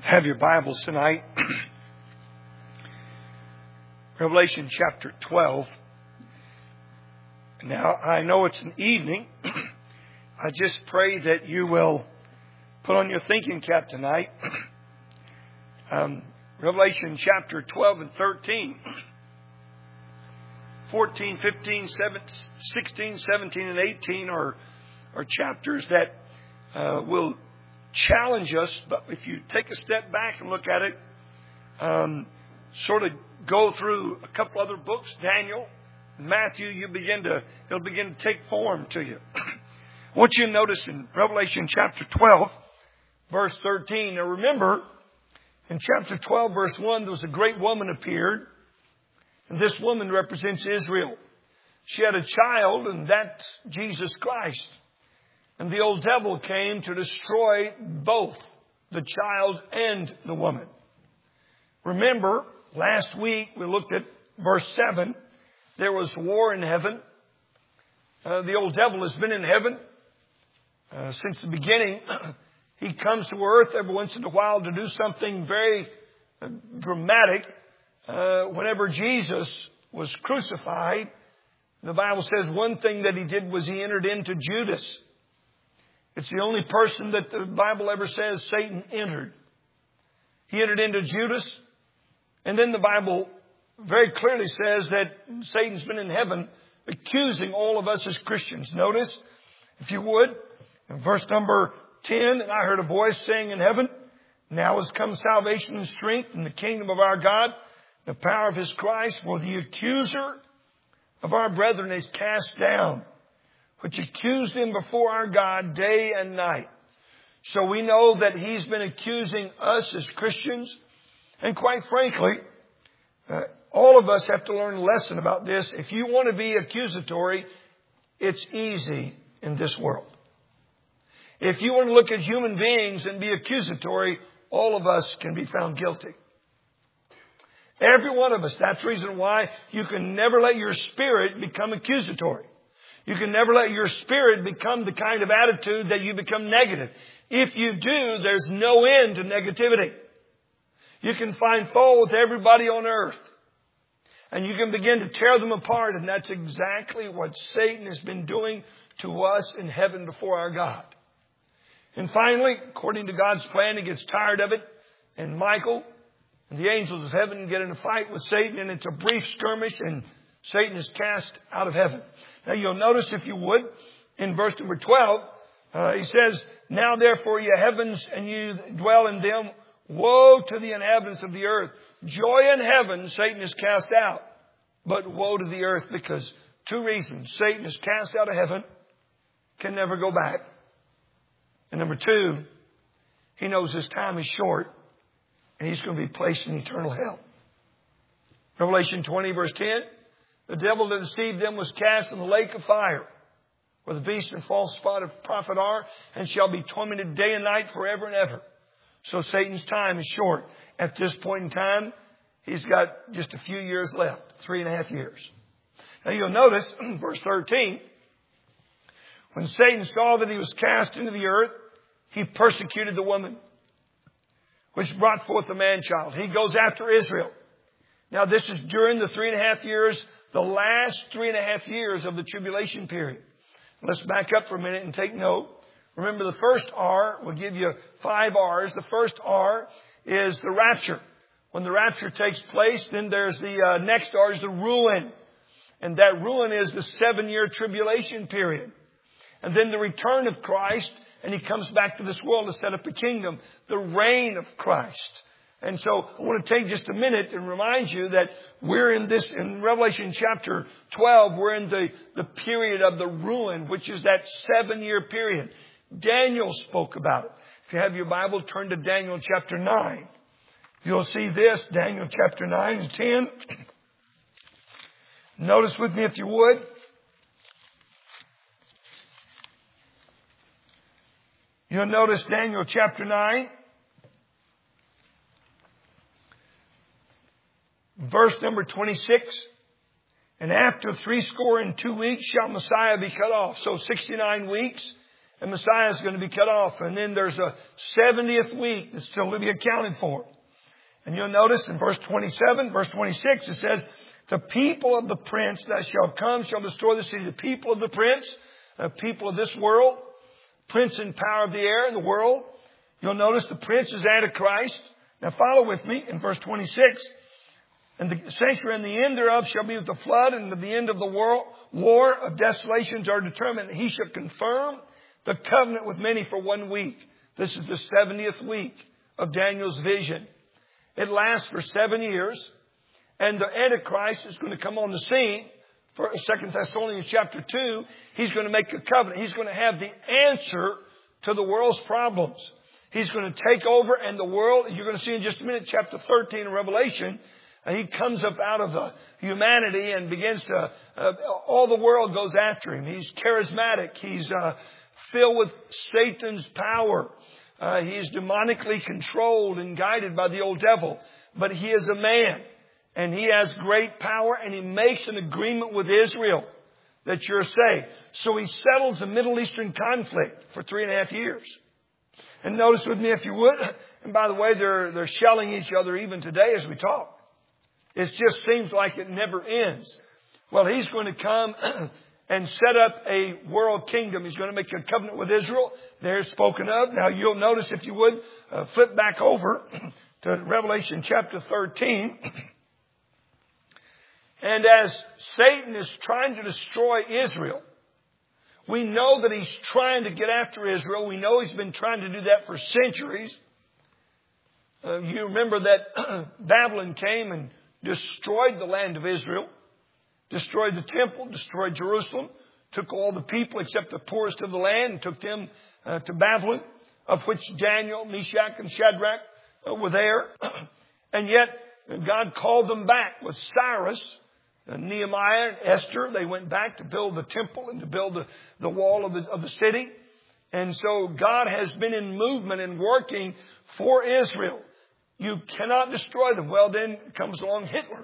Have your Bibles tonight. Revelation chapter 12. Now, I know it's an evening. I just pray that you will put on your thinking cap tonight. Revelation chapter 12 and 13. 14, 15, 16, 17, and 18 are chapters that will challenge us. But if you take a step back and look at it, sort of go through a couple other books, Daniel, Matthew, it'll begin to take form to you. I want you to notice in Revelation chapter 12, verse 13. Now remember, in chapter 12, verse 1, there was a great woman appeared. And this woman represents Israel. She had a child, and that's Jesus Christ. And the old devil came to destroy both the child and the woman. Remember, last week we looked at verse 7. There was war in heaven. The old devil has been in heaven since the beginning. He comes to earth every once in a while to do something very dramatic. Whenever Jesus was crucified, the Bible says one thing that he did was he entered into Judas. It's the only person that the Bible ever says Satan entered. He entered into Judas. And then the Bible very clearly says that Satan's been in heaven accusing all of us as Christians. Notice, if you would, in verse number 10, and I heard a voice saying in heaven, now has come salvation and strength in the kingdom of our God, the power of his Christ, for the accuser of our brethren is cast down, which accused him before our God day and night. So we know that he's been accusing us as Christians. And quite frankly, all of us have to learn a lesson about this. If you want to be accusatory, it's easy in this world. If you want to look at human beings and be accusatory, all of us can be found guilty. Every one of us. That's the reason why you can never let your spirit become accusatory. You can never let your spirit become the kind of attitude that you become negative. If you do, there's no end to negativity. You can find fault with everybody on earth. And you can begin to tear them apart. And that's exactly what Satan has been doing to us in heaven before our God. And finally, according to God's plan, he gets tired of it. And Michael and the angels of heaven get in a fight with Satan. And it's a brief skirmish. And Satan is cast out of heaven. Now you'll notice, if you would, in verse number 12, he says, now therefore, ye heavens, and you dwell in them, woe to the inhabitants of the earth. Joy in heaven, Satan is cast out. But woe to the earth, because two reasons. Satan is cast out of heaven, can never go back. And number two, he knows his time is short, and he's going to be placed in eternal hell. Revelation 20, verse 10. The devil that deceived them was cast in the lake of fire, where the beast and false prophet are, and shall be tormented day and night forever and ever. So Satan's time is short. At this point in time, he's got just a few years left, 3.5 years. Now you'll notice, verse 13, when Satan saw that he was cast into the earth, he persecuted the woman, which brought forth a man-child. He goes after Israel. Now this is during the 3.5 years, the last 3.5 years of the tribulation period. Let's back up for a minute and take note. Remember, the first R, we'll give you 5 R's. The first R is the rapture. When the rapture takes place, then there's the next R is the ruin. And that ruin is the 7-year tribulation period. And then the return of Christ, and he comes back to this world to set up a kingdom. The reign of Christ. And so I want to take just a minute and remind you that we're in Revelation chapter 12, we're in the period of the ruin, which is that 7-year period. Daniel spoke about it. If you have your Bible, turn to Daniel chapter 9. You'll see this, Daniel chapter 9 and 10. Notice with me if you would. You'll notice Daniel chapter 9. Verse number 26, and after 62 weeks shall Messiah be cut off. So 69 weeks, and Messiah is going to be cut off. And then there's a 70th week that's still to be accounted for. And you'll notice in verse 27, verse 26, it says, the people of the prince that shall come shall destroy the city. The people of the prince, the people of this world, prince and power of the air in the world. You'll notice the prince is Antichrist. Now follow with me in verse 26. And the sanctuary and the end thereof shall be with the flood, and the end of the world, war of desolations are determined. He shall confirm the covenant with many for 1 week. This is the 70th week of Daniel's vision. It lasts for 7 years. And the Antichrist is going to come on the scene. For 2 Thessalonians chapter 2, he's going to make a covenant. He's going to have the answer to the world's problems. He's going to take over, and the world, you're going to see in just a minute, chapter 13 of Revelation, he comes up out of the humanity and begins to, all the world goes after him. He's charismatic. He's filled with Satan's power. He's demonically controlled and guided by the old devil. But he is a man, and he has great power, and he makes an agreement with Israel that you're saved. So he settles the Middle Eastern conflict for 3.5 years. And notice with me, if you would, and by the way, they're shelling each other even today as we talk. It just seems like it never ends. Well, he's going to come and set up a world kingdom. He's going to make a covenant with Israel. They're spoken of. Now, you'll notice, if you would, flip back over to Revelation chapter 13. And as Satan is trying to destroy Israel, we know that he's trying to get after Israel. We know he's been trying to do that for centuries. You remember that Babylon came and destroyed the land of Israel, destroyed the temple, destroyed Jerusalem, took all the people except the poorest of the land and took them to Babylon, of which Daniel, Meshach, and Shadrach were there. And yet God called them back with Cyrus, Nehemiah, and Esther. They went back to build the temple and to build the wall of the city. And so God has been in movement and working for Israel. You cannot destroy them. Well, then comes along Hitler.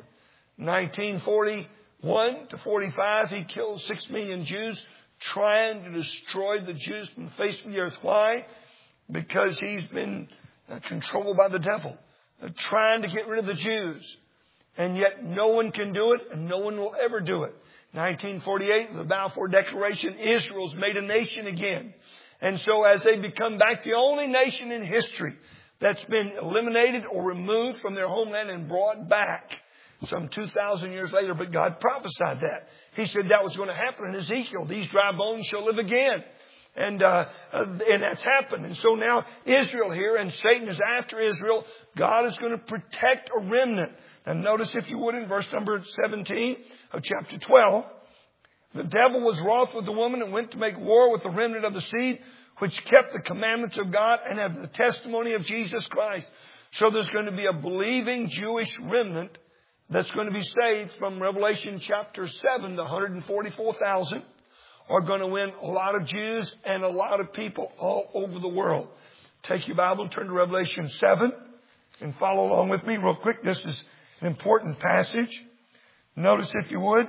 1941 to 45, he killed 6 million Jews, trying to destroy the Jews from the face of the earth. Why? Because he's been controlled by the devil, trying to get rid of the Jews. And yet no one can do it, and no one will ever do it. 1948, the Balfour Declaration, Israel's made a nation again. And so as they become back the only nation in history that's been eliminated or removed from their homeland and brought back some 2,000 years later. But God prophesied that. He said that was going to happen in Ezekiel. These dry bones shall live again. And that's happened. And so now Israel here, and Satan is after Israel. God is going to protect a remnant. And notice, if you would, in verse number 17 of chapter 12, the devil was wroth with the woman and went to make war with the remnant of the seed, which kept the commandments of God and have the testimony of Jesus Christ. So there's going to be a believing Jewish remnant that's going to be saved from Revelation chapter 7. The 144,000 are going to win a lot of Jews and a lot of people all over the world. Take your Bible and turn to Revelation 7 and follow along with me real quick. This is an important passage. Notice, if you would,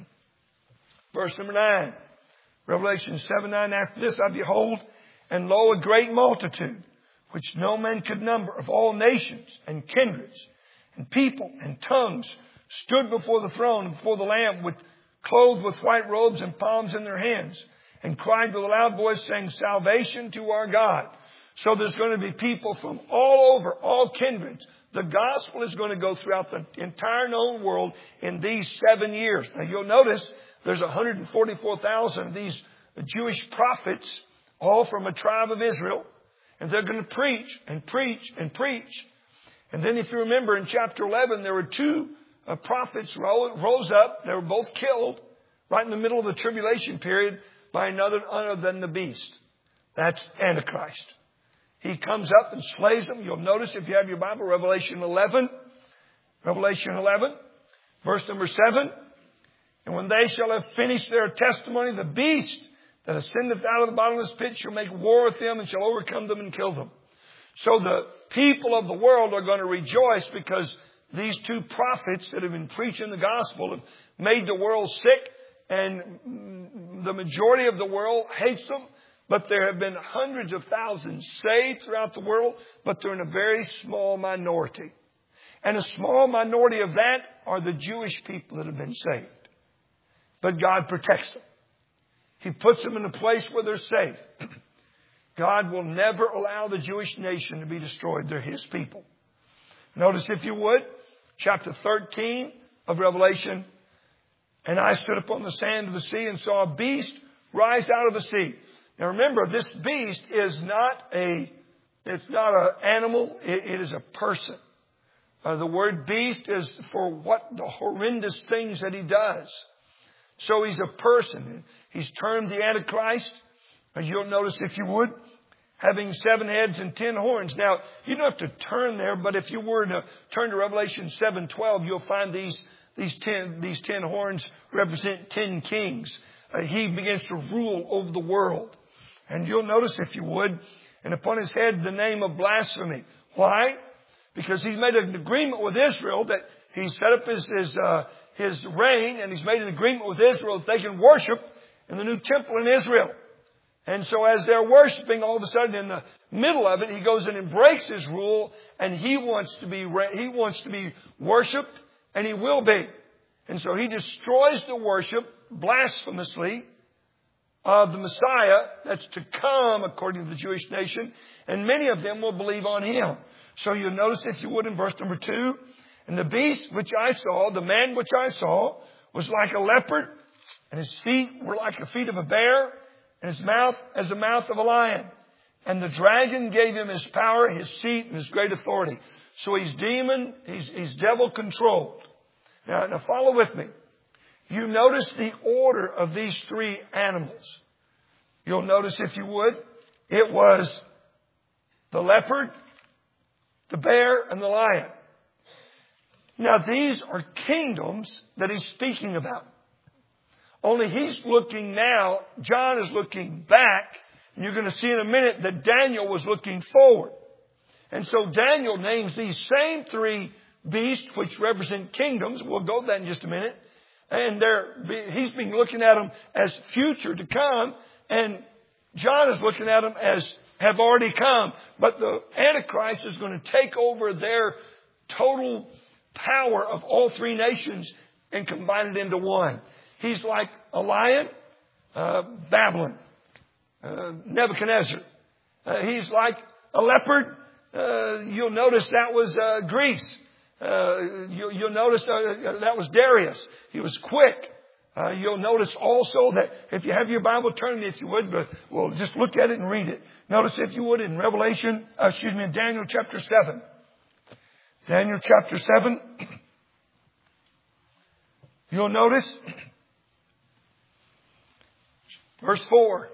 verse number 9. Revelation 7:9. After this I behold, and lo, a great multitude, which no man could number, of all nations and kindreds and people and tongues, stood before the throne and before the Lamb, clothed with white robes and palms in their hands, and cried with a loud voice, saying, Salvation to our God. So there's going to be people from all over, all kindreds. The gospel is going to go throughout the entire known world in these 7 years. Now you'll notice there's 144,000 of these Jewish prophets, all from a tribe of Israel. And they're going to preach and preach and preach. And then if you remember in chapter 11, there were 2 prophets rose up. They were both killed right in the middle of the tribulation period by another other than the beast. That's Antichrist. He comes up and slays them. You'll notice, if you have your Bible, Revelation 11, verse number 7. And when they shall have finished their testimony, the beast that ascendeth out of the bottomless pit shall make war with them and shall overcome them and kill them. So the people of the world are going to rejoice because these 2 prophets that have been preaching the gospel have made the world sick, and the majority of the world hates them. But there have been hundreds of thousands saved throughout the world, but they're in a very small minority. And a small minority of that are the Jewish people that have been saved. But God protects them. He puts them in a place where they're safe. God will never allow the Jewish nation to be destroyed. They're His people. Notice, if you would, chapter 13 of Revelation. And I stood upon the sand of the sea and saw a beast rise out of the sea. Now remember, this beast is it's not an animal, it is a person. The word beast is for the horrendous things that he does. So he's a person. He's termed the Antichrist. You'll notice, if you would, having 7 heads and 10 horns. Now, you don't have to turn there, but if you were to turn to Revelation 7:12, you'll find these 10 horns represent 10 kings. He begins to rule over the world. And you'll notice, if you would, and upon his head the name of blasphemy. Why? Because he's made an agreement with Israel that he's set up his reign, and he's made an agreement with Israel that they can worship in the new temple in Israel. And so as they're worshiping, all of a sudden in the middle of it, he goes in and breaks his rule, and he wants to be worshipped, and he will be. And so he destroys the worship blasphemously of the Messiah that's to come according to the Jewish nation, and many of them will believe on him. So you'll notice, if you would, in verse number 2, and the beast which I saw, the man which I saw, was like a leopard, and his feet were like the feet of a bear, and his mouth as the mouth of a lion. And the dragon gave him his power, his seat, and his great authority. So he's devil controlled. Now follow with me. You notice the order of these 3 animals. You'll notice, if you would, it was the leopard, the bear, and the lion. Now these are kingdoms that he's speaking about. Only he's looking now, John is looking back, and you're going to see in a minute that Daniel was looking forward. And so Daniel names these same 3 beasts, which represent kingdoms. We'll go to that in just a minute. And he's been looking at them as future to come, and John is looking at them as have already come. But the Antichrist is going to take over their total power of all 3 nations and combine it into one. He's like a lion, Babylon, Nebuchadnezzar. He's like a leopard. You'll notice that was Greece. You'll notice that was Darius. He was quick. You'll notice also that if you have your Bible, turn me if you would, but we'll just look at it and read it. Notice, if you would, in in Daniel chapter 7. Daniel chapter 7. You'll notice verse 4.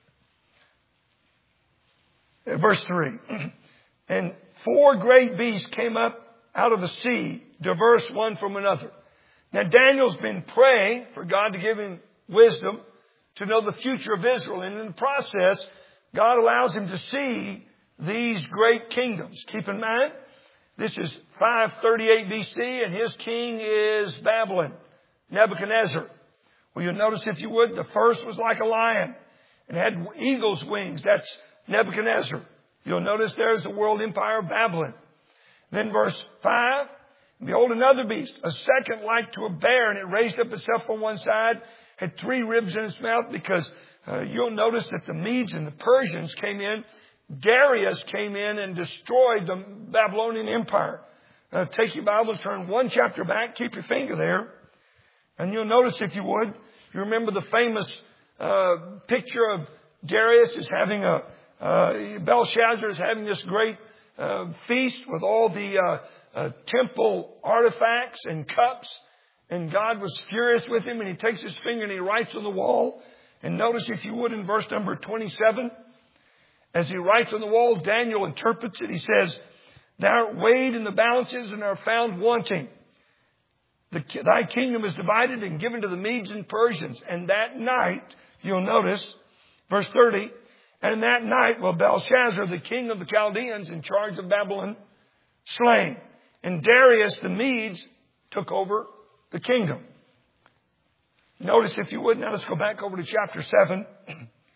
Verse 3. And 4 great beasts came up out of the sea, diverse one from another. Now Daniel's been praying for God to give him wisdom to know the future of Israel. And in the process, God allows him to see these great kingdoms. Keep in mind, this is 538 BC, and his king is Babylon, Nebuchadnezzar. Well, you'll notice, if you would, the first was like a lion and had eagle's wings. That's Nebuchadnezzar. You'll notice there's the world empire of Babylon. Then verse 5, behold, another beast, a second like to a bear, and it raised up itself on one side, had 3 ribs in its mouth, because you'll notice that the Medes and the Persians came in. Darius came in and destroyed the Babylonian Empire. Take your Bible, turn 1 chapter back, keep your finger there, and you'll notice, if you would, you remember the famous picture of Darius is having Belshazzar is having this great feast with all the temple artifacts and cups, and God was furious with him, and he takes his finger and he writes on the wall. And notice, if you would, in verse number 27, as he writes on the wall, Daniel interprets it. He says, thou art weighed in the balances and are found wanting. Thy kingdom is divided and given to the Medes and Persians. And that night, you'll notice, verse 30, and in that night will Belshazzar, the king of the Chaldeans, in charge of Babylon, slain. And Darius, the Medes, took over the kingdom. Notice, if you would, now let's go back over to chapter 7.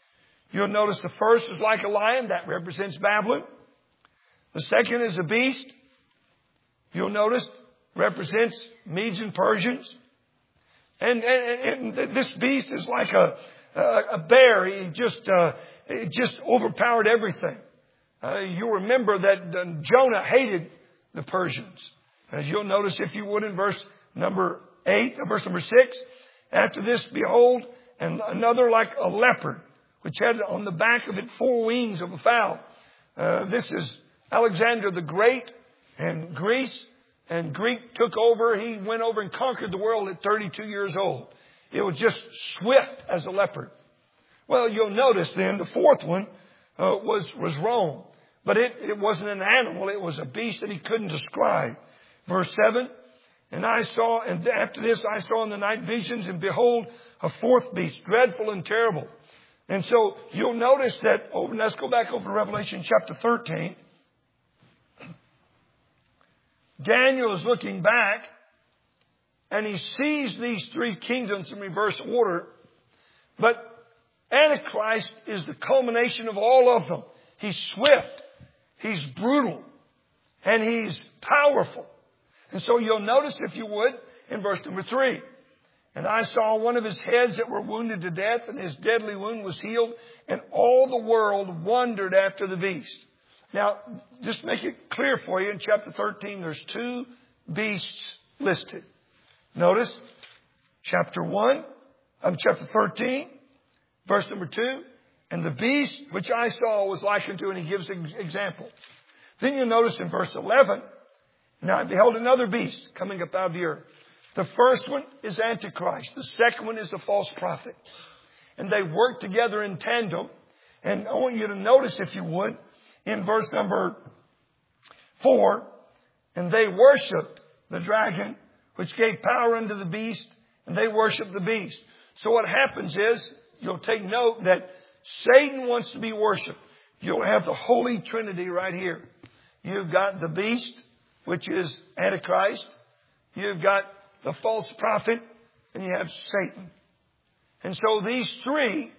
You'll notice the first is like a lion. That represents Babylon. The second is a beast. You'll notice represents Medes and Persians. And this beast is like a bear. He just overpowered everything. You remember that Jonah hated the Persians. As you'll notice, if you would, in verse number 6. After this, behold, and another like a leopard, which had on the back of it 4 wings of a fowl. This is Alexander the Great and Greece. And Greek took over. He went over and conquered the world at 32 years old. It was just swift as a leopard. Well, you'll notice then the fourth one was Rome. But it wasn't an animal. It was a beast that he couldn't describe. Verse 7. And after this I saw in the night visions, and behold, a fourth beast, dreadful and terrible. And so you'll notice that, let's go back over to Revelation chapter 13. Daniel is looking back, and he sees these 3 kingdoms in reverse order. But Antichrist is the culmination of all of them. He's swift, he's brutal, and he's powerful. And so you'll notice, if you would, in verse number 3. And I saw one of his heads that were wounded to death, and his deadly wound was healed, and all the world wondered after the beast. Now, just make it clear for you, in chapter 13, there's 2 beasts listed. Notice, chapter 13, verse number 2, and the beast which I saw was likened to, and he gives an example. Then you'll notice in verse 11, now I beheld another beast coming up out of the earth. The first one is Antichrist. The second one is the false prophet. And they work together in tandem. And I want you to notice, if you would, in verse number 4, and they worshipped the dragon, which gave power unto the beast, and they worshiped the beast. So what happens is, you'll take note that Satan wants to be worshipped. You'll have the Holy Trinity right here. You've got the beast, which is Antichrist. You've got the false prophet, and you have Satan. And so these 3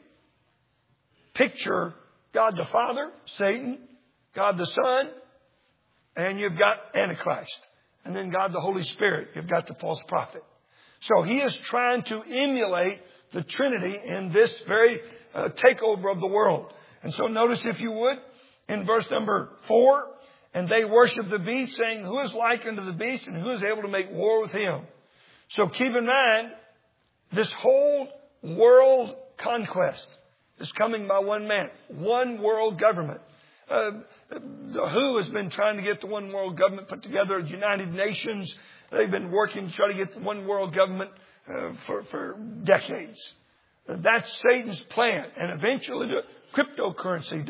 picture God the Father, Satan, God the Son, and you've got Antichrist. And then God the Holy Spirit. You've got the false prophet. So he is trying to emulate the Trinity in this very takeover of the world. And so notice, if you would, in verse number 4, and they worship the beast, saying, who is like unto the beast, and who is able to make war with him? So keep in mind, this whole world conquest is coming by one man, one world government. The WHO has been trying to get the one world government put together. The United Nations, they've been working to try to get the one world government for decades. That's Satan's plan. And eventually the cryptocurrency.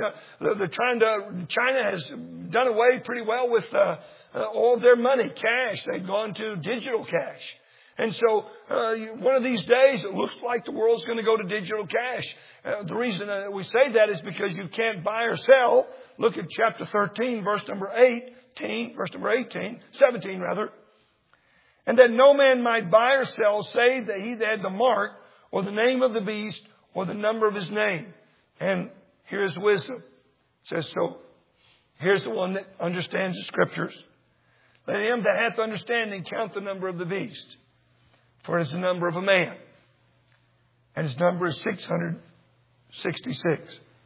China has done away pretty well with all their money, cash. They've gone to digital cash. And so one of these days, it looks like the world's going to go to digital cash. The reason we say that is because you can't buy or sell. Look at chapter 13, verse number 17 rather. And that no man might buy or sell, save that he that had the mark, or the name of the beast, or the number of his name. And here's wisdom. It says, so here's the one that understands the scriptures. Let him that hath understanding count the number of the beast. For it is the number of a man. And his number is 666.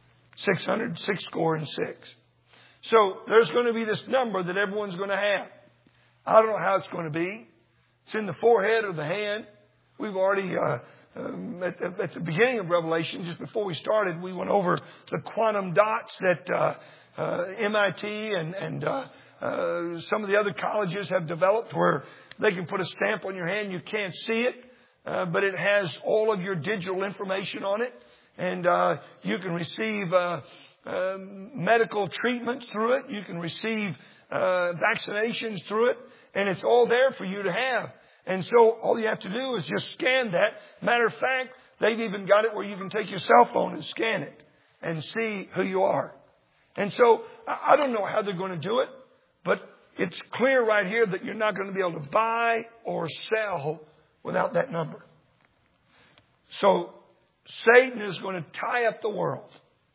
666. So there's going to be this number that everyone's going to have. I don't know how it's going to be. It's in the forehead or the hand. We've already, at the beginning of Revelation, just before we started, we went over the quantum dots that MIT and some of the other colleges have developed, where they can put a stamp on your hand. You can't see it, but it has all of your digital information on it. And you can receive medical treatments through it. You can receive vaccinations through it. And it's all there for you to have. And so all you have to do is just scan that. Matter of fact, they've even got it where you can take your cell phone and scan it and see who you are. And so I don't know how they're going to do it, but it's clear right here that you're not going to be able to buy or sell without that number. So Satan is going to tie up the world.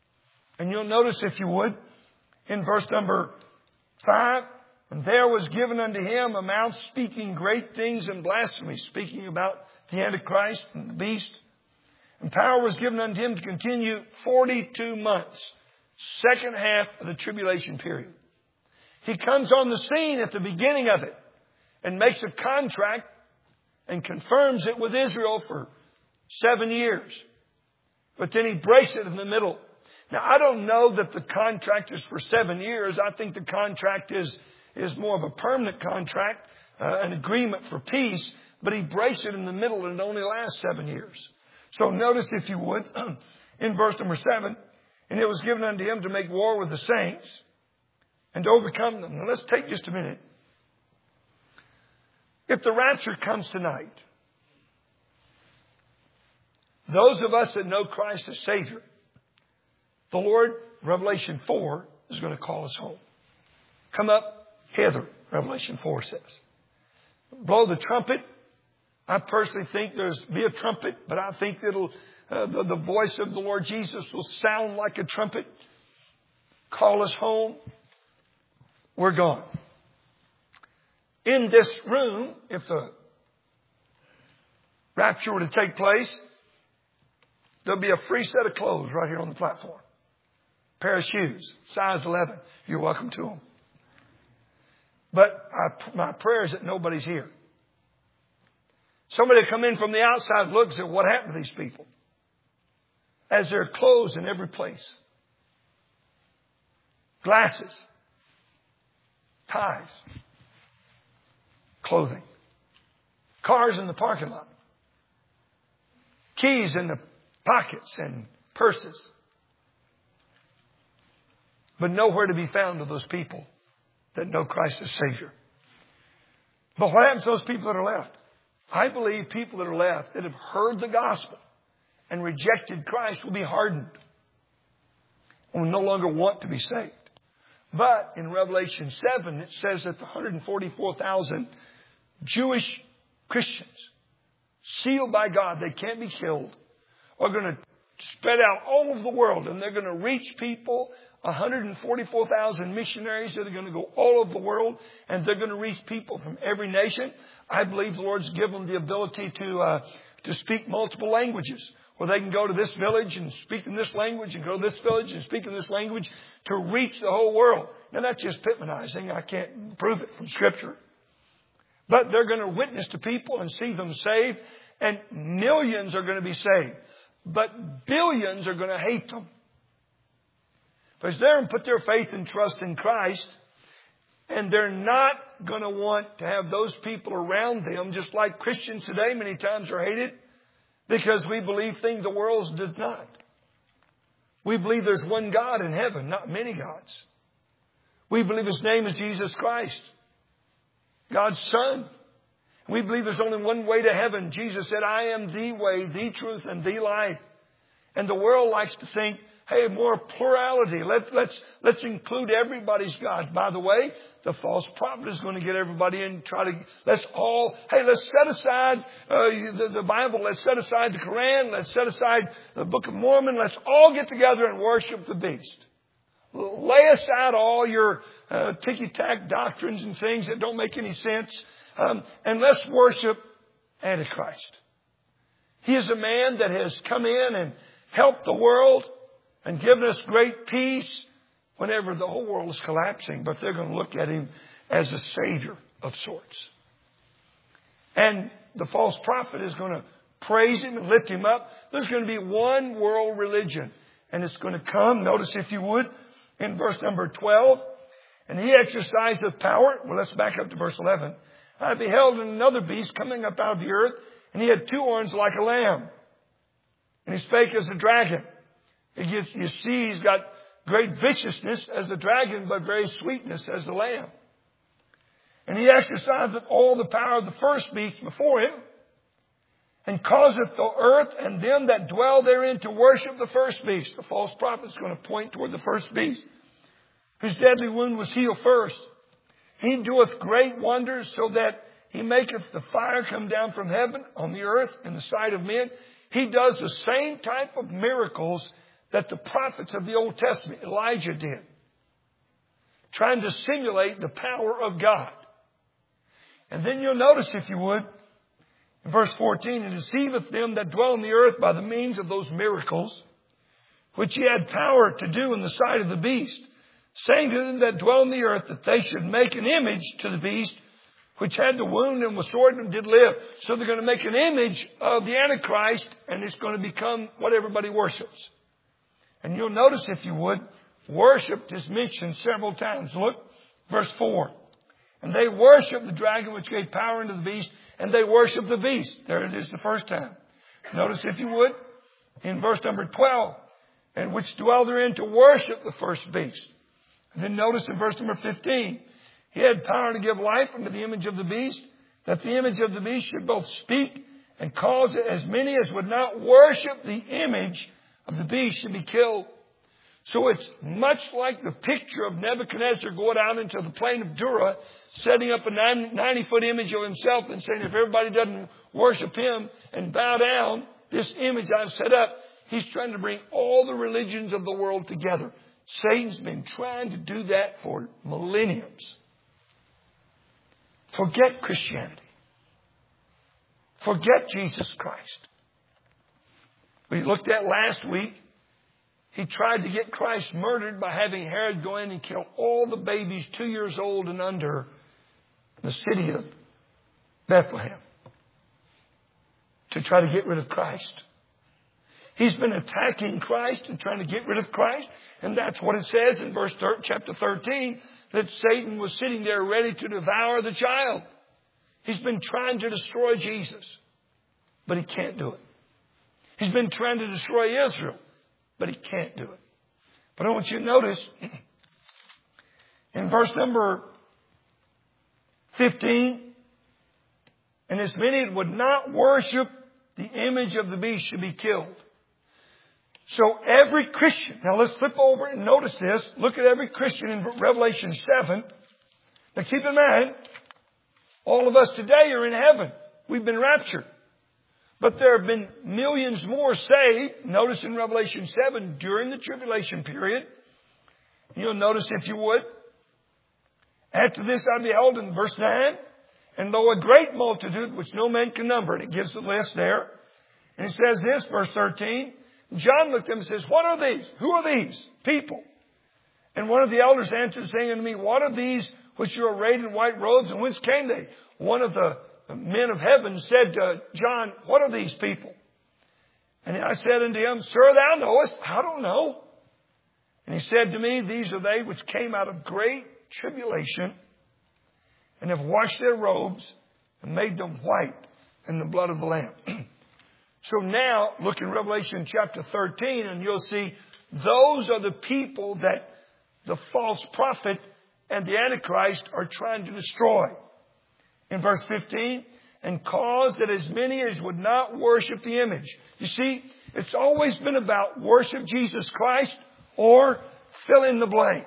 And you'll notice, if you would, in verse number 5, and there was given unto him a mouth speaking great things and blasphemy, speaking about the Antichrist and the beast. And power was given unto him to continue 42 months, second half of the tribulation period. He comes on the scene at the beginning of it and makes a contract and confirms it with Israel for 7 years. But then he breaks it in the middle. Now, I don't know that the contract is for 7 years. I think the contract is more of a permanent contract, an agreement for peace. But he breaks it in the middle and it only lasts 7 years. So notice, if you would, in verse number 7, and it was given unto him to make war with the saints and to overcome them. Now, let's take just a minute. If the rapture comes tonight, those of us that know Christ as Savior, the Lord, Revelation 4, is going to call us home. Come up hither, Revelation 4 says. Blow the trumpet. I personally think there's be a trumpet, but I think it'll the voice of the Lord Jesus will sound like a trumpet. Call us home. We're gone. In this room, if the rapture were to take place, there'll be a free set of clothes right here on the platform. Pair of shoes, size 11. You're welcome to them. But my prayer is that nobody's here. Somebody come in from the outside and looks at what happened to these people as there are clothes in every place. Glasses, ties, clothing, cars in the parking lot, keys in the pockets and purses. But nowhere to be found of those people that know Christ as Savior. But what happens to those people that are left? I believe people that are left that have heard the gospel and rejected Christ will be hardened and will no longer want to be saved. But in Revelation 7, it says that the 144,000 Jewish Christians, sealed by God, they can't be killed, are going to spread out all over the world, and they're going to reach people. 144,000 missionaries that are going to go all over the world, and they're going to reach people from every nation. I believe the Lord's given them the ability to speak multiple languages, where they can go to this village and speak in this language, and go to this village and speak in this language to reach the whole world. Now, that's just Pittmanizing. I can't prove it from Scripture. But they're going to witness to people and see them saved, and millions are going to be saved. But billions are going to hate them. Because they're going to put their faith and trust in Christ, and they're not going to want to have those people around them, just like Christians today many times are hated, because we believe things the world does not. We believe there's one God in heaven, not many gods. We believe His name is Jesus Christ, God's Son. We believe there's only one way to heaven. Jesus said, I am the way, the truth, and the life. And the world likes to think, hey, more plurality. Let's include everybody's God. By the way, the false prophet is going to get everybody in. Let's set aside the Bible. Let's set aside the Quran. Let's set aside the Book of Mormon. Let's all get together and worship the beast. Lay aside all your ticky-tack doctrines and things that don't make any sense. And let's worship Antichrist. He is a man that has come in and helped the world and given us great peace whenever the whole world is collapsing. But they're going to look at Him as a Savior of sorts. And the false prophet is going to praise Him and lift Him up. There's going to be one world religion. And it's going to come, notice if you would, in verse number 12. And He exercised the power. Well, let's back up to verse 11. I beheld another beast coming up out of the earth, and he had 2 horns like a lamb. And he spake as a dragon. You see, he's got great viciousness as the dragon, but very sweetness as the lamb. And he exercised all the power of the first beast before him, and causeth the earth and them that dwell therein to worship the first beast. The false prophet is going to point toward the first beast, whose deadly wound was healed first. He doeth great wonders, so that He maketh the fire come down from heaven on the earth in the sight of men. He does the same type of miracles that the prophets of the Old Testament, Elijah did, trying to simulate the power of God. And then you'll notice, if you would, in verse 14, "And deceiveth them that dwell on the earth by the means of those miracles, which he had power to do in the sight of the beast, saying to them that dwell on the earth that they should make an image to the beast, which had the wound and was sore and did live." So they're going to make an image of the Antichrist, and it's going to become what everybody worships. And you'll notice, if you would, worshipped is mentioned several times. Look, verse 4. "And they worship the dragon which gave power unto the beast, and they worship the beast." There it is the first time. Notice, if you would, in verse number 12, "And which dwell therein to worship the first beast." And then notice in verse number 15, "He had power to give life unto the image of the beast, that the image of the beast should both speak and cause as many as would not worship the image of the beast should be killed." So it's much like the picture of Nebuchadnezzar going out into the plain of Dura, setting up a 90-foot image of himself and saying, if everybody doesn't worship him and bow down, this image I've set up, he's trying to bring all the religions of the world together. Satan's been trying to do that for millenniums. Forget Christianity. Forget Jesus Christ. We looked at last week, he tried to get Christ murdered by having Herod go in and kill all the babies 2 years old and under in the city of Bethlehem to try to get rid of Christ. He's been attacking Christ and trying to get rid of Christ. And that's what it says in chapter 13, that Satan was sitting there ready to devour the child. He's been trying to destroy Jesus, but he can't do it. He's been trying to destroy Israel, but he can't do it. But I want you to notice in verse number 15, "And as many as would not worship the image of the beast should be killed." So every Christian, now let's flip over and notice this. Look at every Christian in Revelation 7. Now keep in mind, all of us today are in heaven. We've been raptured. But there have been millions more saved. Notice in Revelation 7, during the tribulation period. You'll notice, if you would, "After this I beheld," in verse 9, "and lo, a great multitude which no man can number." And it gives the list there. And it says this, verse 13, "John looked at them and says, What are these? Who are these people? And one of the elders answered, saying unto me, What are these which are arrayed in white robes, and whence came they? One of the men of heaven said to John, What are these people? And I said unto him, Sir, thou knowest. I don't know. And he said to me, These are they which came out of great tribulation, and have washed their robes, and made them white in the blood of the Lamb." So now, look in Revelation chapter 13, and you'll see those are the people that the false prophet and the Antichrist are trying to destroy. In verse 15, "And cause that as many as would not worship the image." You see, it's always been about worship Jesus Christ or fill in the blank.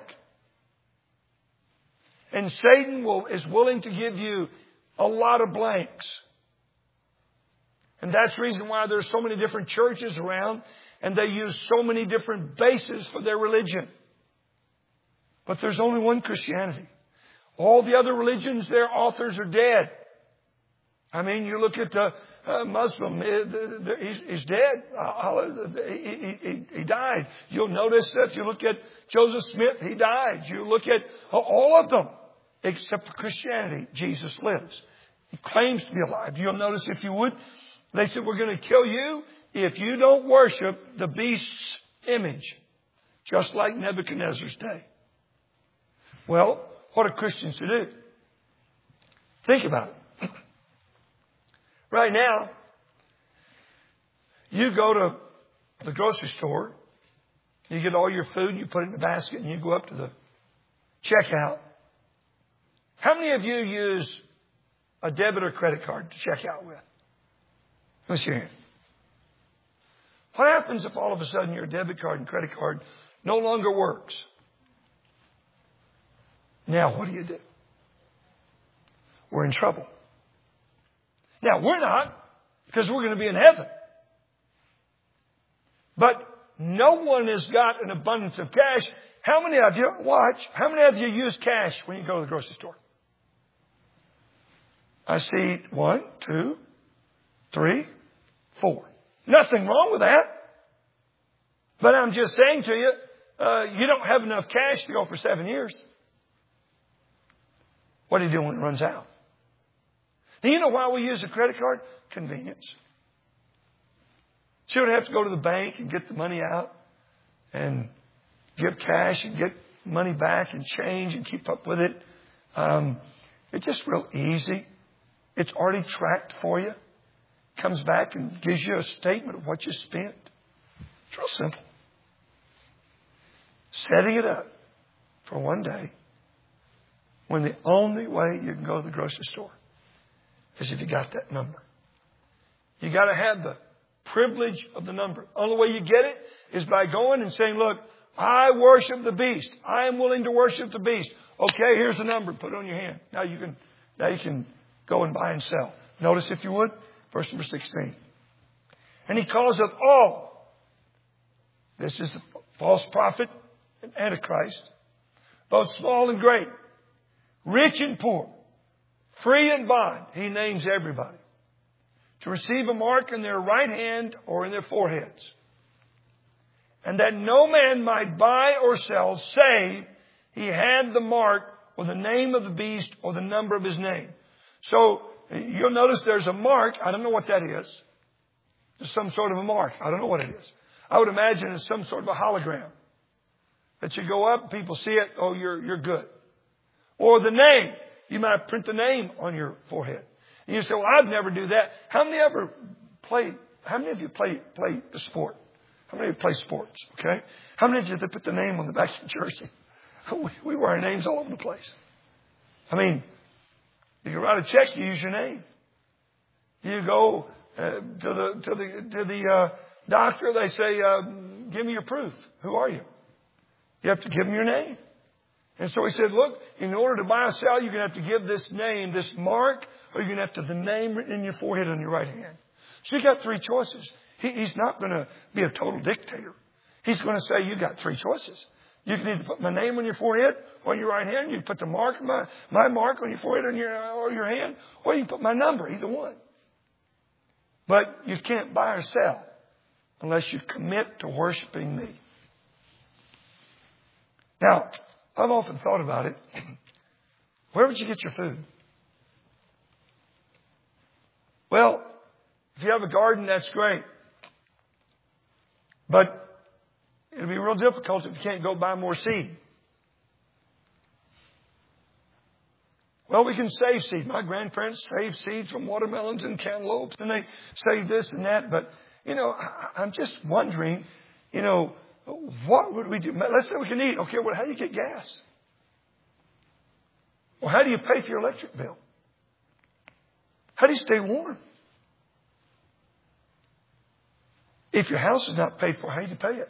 And Satan is willing to give you a lot of blanks. And that's the reason why there's so many different churches around, and they use so many different bases for their religion. But there's only one Christianity. All the other religions, their authors are dead. I mean, you look at the Muslim, he's dead. He died. You'll notice that if you look at Joseph Smith, he died. You look at all of them, except for Christianity, Jesus lives. He claims to be alive. You'll notice, if you would, they said, we're going to kill you if you don't worship the beast's image, just like Nebuchadnezzar's day. Well, what are Christians to do? Think about it. Right now, you go to the grocery store, you get all your food, you put it in the basket, and you go up to the checkout. How many of you use a debit or credit card to check out with? Let's hear it. What happens if all of a sudden your debit card and credit card no longer works? Now, what do? We're in trouble. Now, we're not, because we're going to be in heaven. But no one has got an abundance of cash. How many of you, how many of you use cash when you go to the grocery store? I see 1, 2, 3, 4. Nothing wrong with that. But I'm just saying to you, you don't have enough cash to go for 7 years. What do you do when it runs out? Do you know why we use a credit card? Convenience. So you don't have to go to the bank and get the money out and give cash and get money back and change and keep up with it. It's just real easy. It's already tracked for you. Comes back and gives you a statement of what you spent. It's real simple. Setting it up for one day when the only way you can go to the grocery store is if you got that number. You got to have the privilege of the number. Only way you get it is by going and saying, look, I worship the beast. I am willing to worship the beast. Okay, here's the number. Put it on your hand. Now you can go and buy and sell. Notice, if you would, verse number 16. And he calls up all. This is the false prophet and Antichrist, both small and great, rich and poor, free and bond. He names everybody. To receive a mark in their right hand or in their foreheads. And that no man might buy or sell, save he had the mark or the name of the beast or the number of his name. So you'll notice there's a mark. I don't know what that is. There's some sort of a mark. I don't know what it is. I would imagine it's some sort of a hologram. That you go up, people see it, oh, you're good. Or the name. You might print the name on your forehead. And you say, well, I'd never do that. How many of you play the sport? How many of you play sports? Okay. How many of you put the name on the back of your jersey? We wear our names all over the place. I mean, you can write a check, you use your name. You go to the doctor, they say, give me your proof. Who are you? You have to give them your name. And so he said, look, in order to buy or sell, you're going to have to give this name, this mark, or you're going to have to have the name written in your forehead on your right hand. So you got three choices. He's not going to be a total dictator. He's going to say, you got three choices. You can either put my name on your forehead or on your right hand. You can put the mark, my mark on your forehead or your hand, or you can put my number, either one. But you can't buy or sell unless you commit to worshiping me. Now, I've often thought about it. Where would you get your food? Well, if you have a garden, that's great. But it'll be real difficult if you can't go buy more seed. Well, we can save seed. My grandparents saved seeds from watermelons and cantaloupes, and they saved this and that. But, I'm just wondering, what would we do? Let's say we can eat. Okay, well, how do you get gas? Well, how do you pay for your electric bill? How do you stay warm? If your house is not paid for, how do you pay it?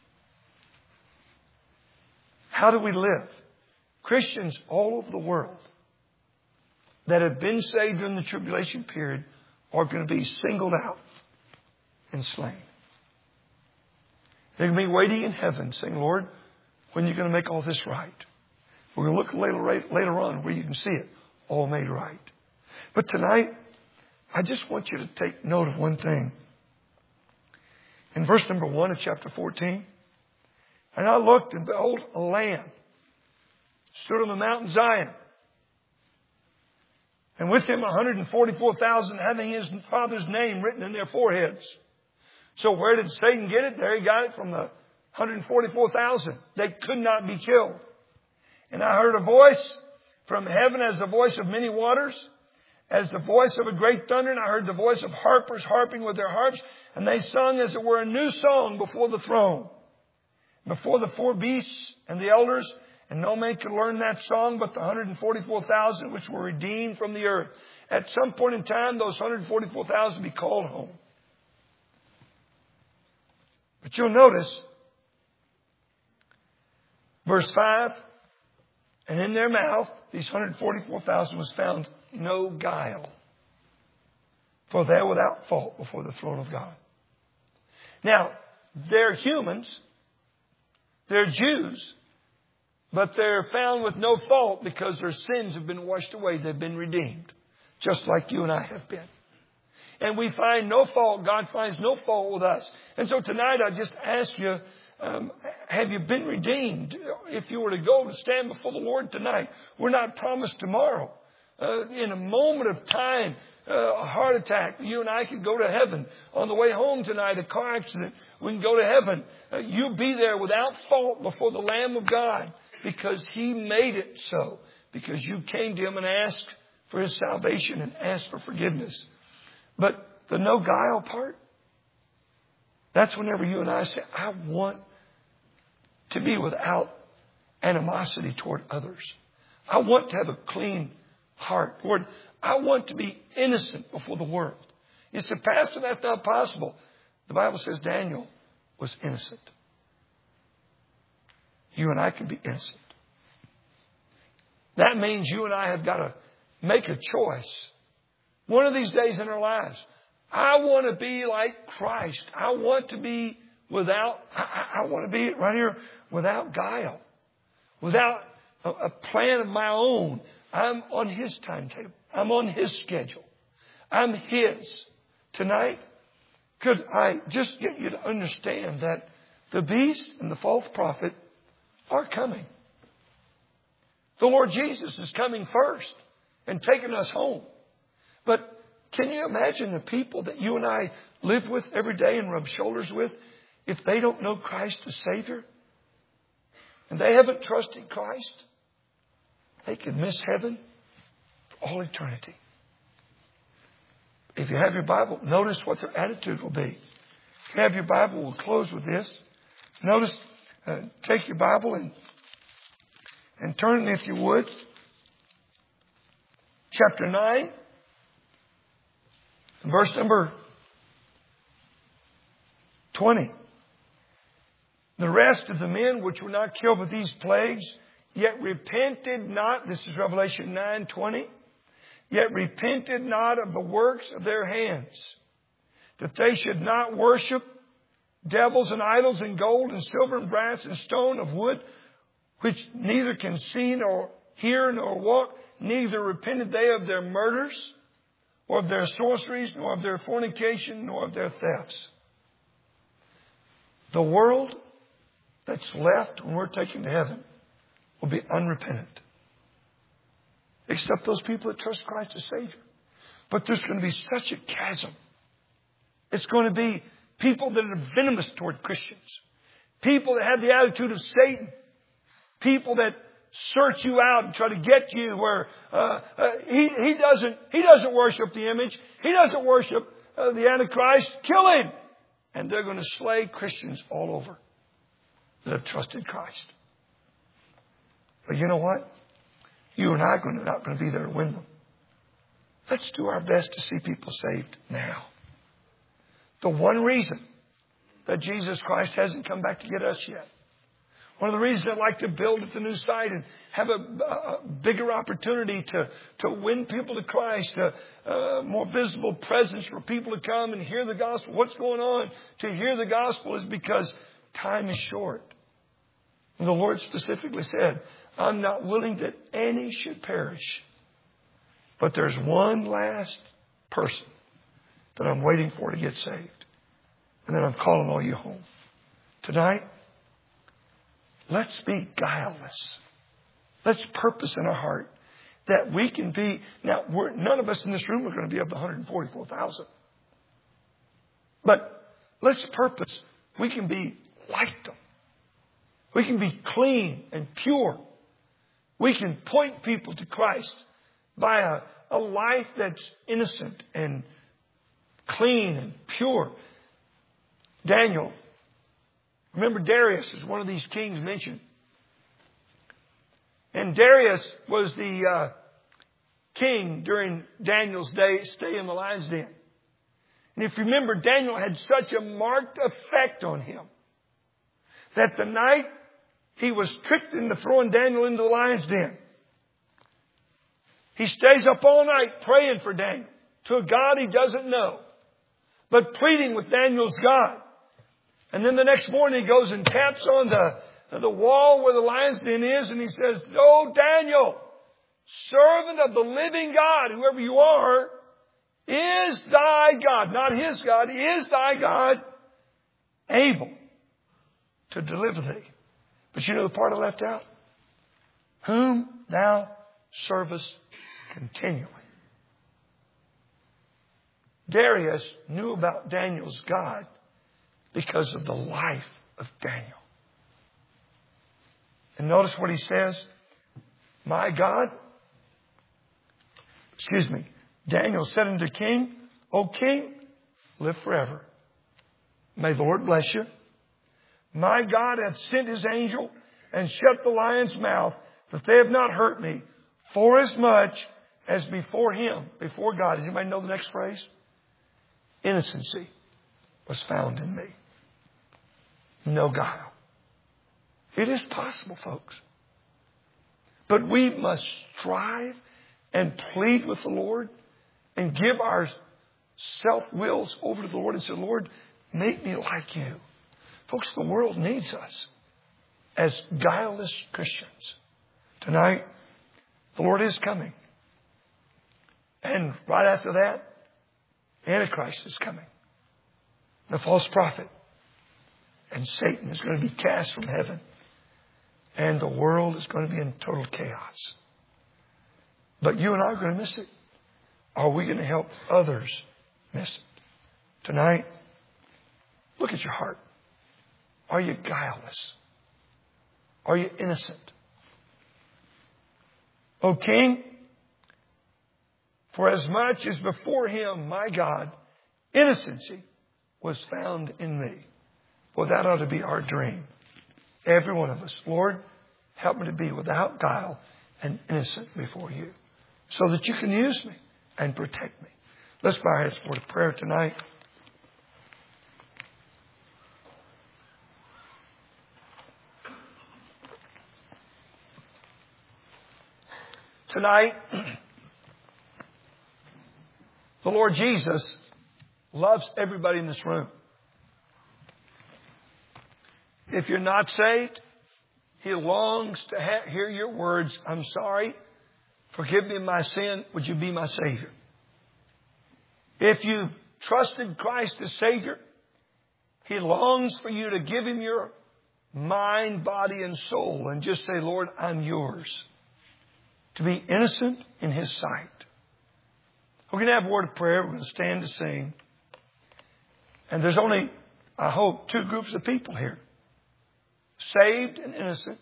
How do we live? Christians all over the world that have been saved during the tribulation period are going to be singled out and slain. They're going to be waiting in heaven saying, Lord, when are you going to make all this right? We're going to look later on where you can see it all made right. But tonight, I just want you to take note of one thing. In verse number 1 of chapter 14, and I looked, and behold, a Lamb stood on the mountain Zion, and with him 144,000 having his Father's name written in their foreheads. So where did Satan get it? There he got it from the 144,000. They could not be killed. And I heard a voice from heaven as the voice of many waters, as the voice of a great thunder. And I heard the voice of harpers harping with their harps. And they sung as it were a new song before the throne, before the four beasts and the elders. And no man could learn that song but the 144,000 which were redeemed from the earth. At some point in time, those 144,000 be called home. But you'll notice, verse 5, and in their mouth, these 144,000 was found no guile, for they are without fault before the throne of God. Now, they're humans. They're Jews. But they're found with no fault because their sins have been washed away. They've been redeemed. Just like you and I have been. And we find no fault. God finds no fault with us. And so tonight I just ask you, have you been redeemed? If you were to go to stand before the Lord tonight, we're not promised tomorrow. In a moment of time, a heart attack, you and I could go to heaven. On the way home tonight, a car accident, we can go to heaven. You'll be there without fault before the Lamb of God because He made it so. Because you came to Him and asked for His salvation and asked for forgiveness. But the no guile part, that's whenever you and I say, I want to be without animosity toward others. I want to have a clean heart. Lord, I want to be innocent before the world. You said, Pastor, that's not possible. The Bible says Daniel was innocent. You and I can be innocent. That means you and I have got to make a choice. One of these days in our lives, I want to be like Christ. I want to be I want to be right here without guile. Without a plan of my own. I'm on His timetable. I'm on His schedule. I'm His. Tonight, could I just get you to understand that the beast and the false prophet are coming. The Lord Jesus is coming first and taking us home. But can you imagine the people that you and I live with every day and rub shoulders with, if they don't know Christ as Savior and they haven't trusted Christ? They could miss heaven for all eternity. If you have your Bible, notice what their attitude will be. If you have your Bible, we'll close with this. Notice, take your Bible and turn, if you would, chapter 9, verse number 20. The rest of the men which were not killed with these plagues, yet repented not, this is Revelation 9:20, yet repented not of the works of their hands, that they should not worship devils and idols and gold and silver and brass and stone of wood, which neither can see nor hear nor walk, neither repented they of their murders, or of their sorceries, nor of their fornication, nor of their thefts. The world that's left when we're taken to heaven will be unrepentant. Except those people that trust Christ as Savior. But there's going to be such a chasm. It's going to be people that are venomous toward Christians. People that have the attitude of Satan. People that search you out and try to get you where he doesn't worship the image. He doesn't worship the Antichrist. Kill him. And they're going to slay Christians all over that have trusted Christ. But you know what? You and I are not going to be there to win them. Let's do our best to see people saved now. The one reason that Jesus Christ hasn't come back to get us yet. One of the reasons I'd like to build at the new site and have a bigger opportunity to win people to Christ, a more visible presence for people to come and hear the gospel. What's going on to hear the gospel is because time is short. And the Lord specifically said, I'm not willing that any should perish. But there's one last person that I'm waiting for to get saved. And then I'm calling all you home. Tonight, let's be guileless. Let's purpose in our heart that we can be. Now, none of us in this room are going to be of the 144,000. But let's purpose. We can be like them. We can be clean and pure. We can point people to Christ by a life that's innocent and clean and pure. Daniel, remember Darius is one of these kings mentioned. And Darius was the king during Daniel's stay in the lion's den. And if you remember, Daniel had such a marked effect on him that the night he was tricked into throwing Daniel into the lion's den, he stays up all night praying for Daniel to a God he doesn't know, but pleading with Daniel's God. And then the next morning he goes and taps on the wall where the lion's den is, and he says, "Oh, Daniel, servant of the living God, whoever you are, is thy God," not his God, "is thy God able to deliver thee?" But you know the part I left out? "Whom thou servest continually." Darius knew about Daniel's God because of the life of Daniel. And notice what he says. "My God," Daniel said unto the king, "O king, live forever. May the Lord bless you. My God hath sent his angel and shut the lion's mouth, that they have not hurt me, forasmuch as before him," before God. Does anybody know the next phrase? "Innocency was found in me." No guile. It is possible, folks. But we must strive and plead with the Lord and give our self-wills over to the Lord and say, "Lord, make me like you." Folks, the world needs us as guileless Christians. Tonight, the Lord is coming. And right after that, Antichrist is coming. The false prophet. And Satan is going to be cast from heaven. And the world is going to be in total chaos. But you and I are going to miss it. Are we going to help others miss it? Tonight, look at your heart. Are you guileless? Are you innocent? "O king, for as much as before him, my God, innocency was found in me." Well, that ought to be our dream. Every one of us. "Lord, help me to be without guile and innocent before you, so that you can use me and protect me." Let's bow our heads for prayer tonight. Tonight, the Lord Jesus loves everybody in this room. If you're not saved, He longs to hear your words. "I'm sorry. Forgive me my sin. Would you be my Savior?" If you trusted Christ as Savior, He longs for you to give Him your mind, body, and soul and just say, "Lord, I'm yours." To be innocent in His sight. We're going to have a word of prayer. We're going to stand to sing. And there's only, I hope, two groups of people here. Saved and innocent.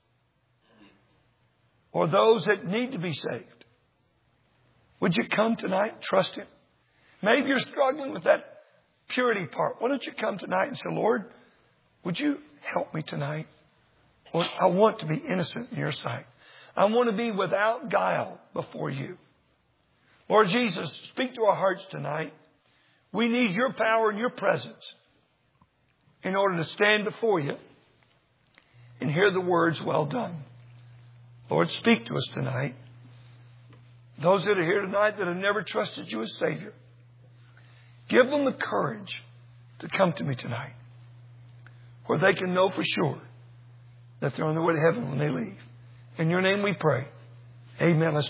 Or those that need to be saved. Would you come tonight and trust Him? Maybe you're struggling with that purity part. Why don't you come tonight and say, "Lord, would you help me tonight? Lord, I want to be innocent in your sight. I want to be without guile before you." Lord Jesus, speak to our hearts tonight. We need your power and your presence in order to stand before you and hear the words, "Well done." Lord, speak to us tonight. Those that are here tonight that have never trusted you as Savior, give them the courage to come to me tonight, where they can know for sure that they're on their way to heaven when they leave. In your name we pray. Amen. Let's